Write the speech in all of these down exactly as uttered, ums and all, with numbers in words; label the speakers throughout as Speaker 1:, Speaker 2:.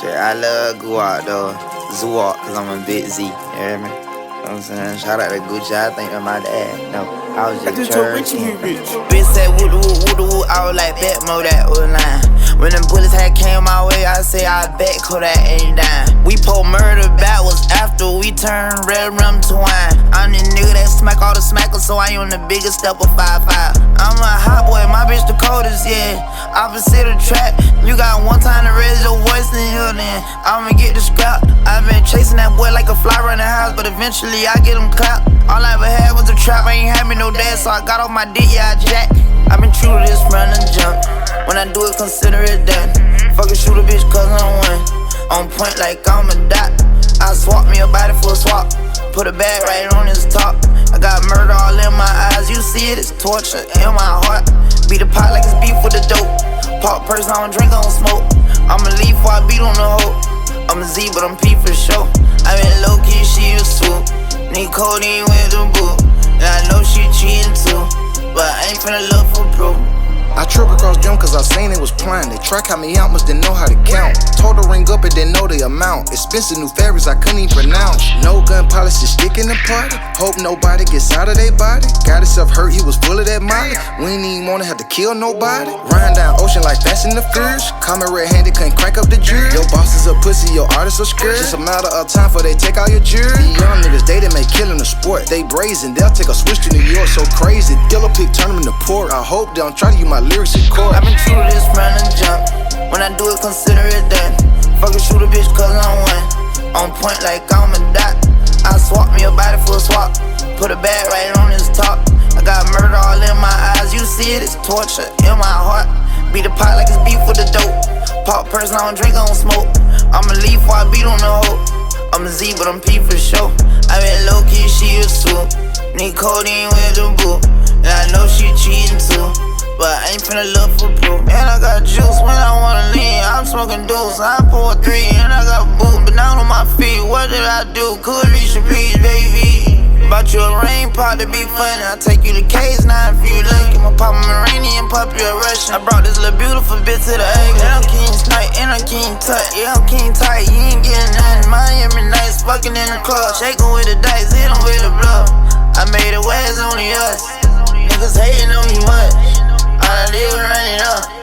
Speaker 1: Shit, I love Guap though. Zoop, cause I'm a big Z. You hear me? You know what I'm saying? Shout out to Gucci, I think that's my dad. No, I was just,
Speaker 2: I just told Richie he rich.
Speaker 1: Bitch said woo woo woo woo, I was like bet mo that was line. When them bullets had came my way, I say I bet Kodak ain't dying. We pulled murder backwards after we turned red rum to wine. I'm the nigga that smack all the smackers, so I on the biggest step of five five. I'm a hot boy, my bitch the coldest, yeah. Opposite of trap, you got one time to raise your voice in here, then I'ma get the scrap. I've been chasing that boy like a fly around the house, but eventually I get him clapped. All I ever had was a trap, I ain't had me no dad, so I got off my dick, yeah I jack. I've been true to this run and jump. When I do it, consider it done. Fucking shoot a bitch cause I'm one. On point like I'm a dot. I swap me a body for a swap. Put a bag right on his top. I got murder all in my eyes. You see it, it's torture in my heart. Beat the pot like it's beef with the dope. Pop person, I don't drink, I don't smoke. I'ma leave before I beat on the hoe. I'm a Z, but I'm P for sure. I been low key, she a swoop. Need codeine with the boot. And I know she cheating too, but I ain't finna look for proof.
Speaker 3: I trip across them cause I seen it was planned. They try count me out, must didn't know how to count. Told her ring up and didn't know the amount. Expensive new fabrics I couldn't even pronounce. No gun policy stick in the party. Hope nobody gets out of their body. Got himself hurt, he was full of that molly. We ain't even wanna have to kill nobody. Run down ocean like Fast and the Furious. Coming red-handed, couldn't crank up the jury. Your boss is a pussy, your artist a skirt. Just a matter of time for they take all your jewelry. These young niggas, they done make killing a sport. They brazen, they'll take a switch to New York. So crazy, dealer pick, turn them into port. I hope they don't try to use my lyrics in court.
Speaker 1: I've been true to this run and jump. When I do it, consider it done. Fucking shoot a bitch cause I'm one. On point like I'm a dot. I swap me a body for a swap. Put a bag right on his top. I got murder all in my eyes. You see it, it's torture in my heart. Beat the pot like it's beef with the dope. Pop person, I don't drink, I don't smoke. I'ma leave before I beat on the hoe. I'm a Z, but I'm P for sure. I been low key, she a swoop. Need codeine with the boot. And I know she cheating too, but I ain't finna look for proof. And I got juice when I wanna lean. I'm smoking deuce, I pour three. And I got boot, but down on my feet. What did I do? Could reach the peace, baby. Bought you a rain pot to be funny. I'll take you to K's now if you lucky. I'ma pop a Iranian, pop you a Russian. I brought this little beautiful bitch to the egg. And I'm king snipe, and I'm king tut. Yeah, I'm king tight, you ain't getting nothing. Miami nice, fucking in the club. Shaking with the dice, hit 'em with the bluff. I made it where it's only us. Niggas hating on me much. All I did was run it up.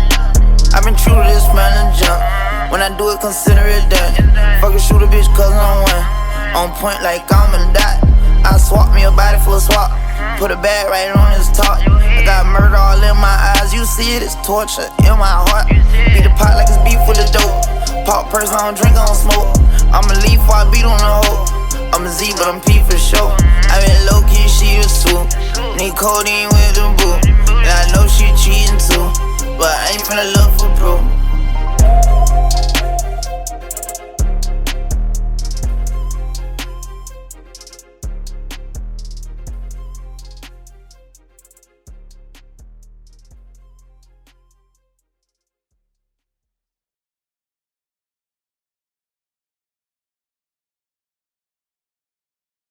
Speaker 1: I've been true to this run and jump. When I do it, consider it done. Fucking shoot a bitch cause I'm one. On point like I'm a dot. I swap me a body for a swap. Put a bag right on his top. I got murder all in my eyes. You see it, it's torture in my heart. Beat the pot like it's beef with the dope. Pop person, I don't drink, I don't smoke. I'ma leave before I beat on the hoe.